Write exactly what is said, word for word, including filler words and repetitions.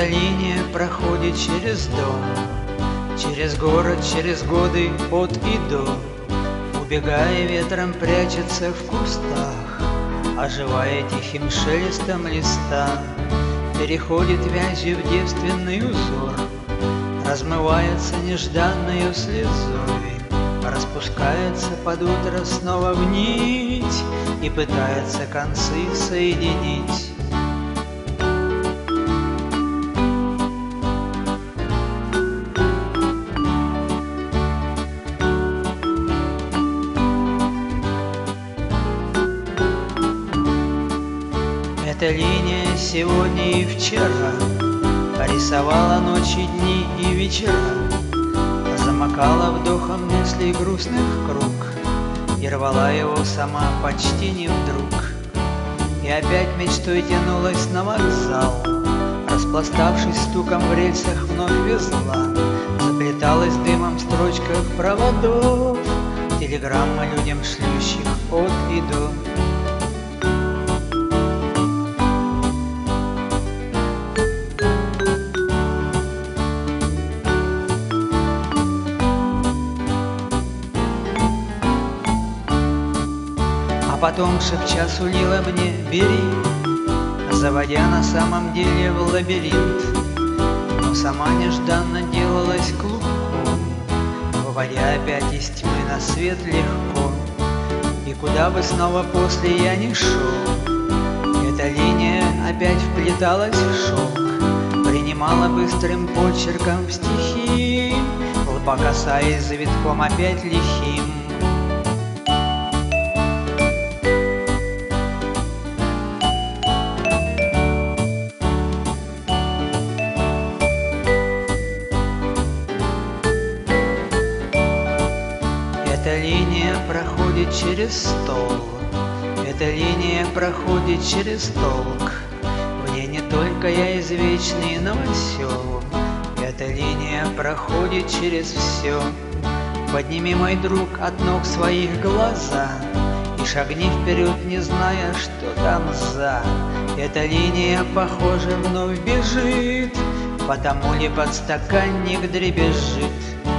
Эта линия проходит через дом, через город, через годы от и до. Убегая ветром, прячется в кустах, оживая тихим шелестом листа. Переходит вязью в девственный узор, размывается нежданною слезой, распускается под утро снова в нить и пытается концы соединить. Эта линия сегодня и вчера рисовала ночи, дни и вечера, замыкала вдохом мыслей грустных круг и рвала его сама почти не вдруг. И опять мечтой тянулась на вокзал, распластавшись стуком в рельсах, вновь везла. Заплеталась дымом в строчках проводов телеграмма людям, шлющих от и до. А потом, шепча, сулила мне: бери, заводя на самом деле в лабиринт. Но сама нежданно делалась клубком, выводя опять из тьмы на свет легко. И куда бы снова после я не шел, эта линия опять вплеталась в шелк, принимала быстрым почерком в стихи, лба касаясь завитком опять лихим. Эта линия проходит через стол, эта линия проходит через толк. В ней не только я извечный новосел, эта линия проходит через все. Подними, мой друг, от ног своих глаза и шагни вперед, не зная, что там за. Эта линия, похоже, вновь бежит, потому ли подстаканник дребезжит.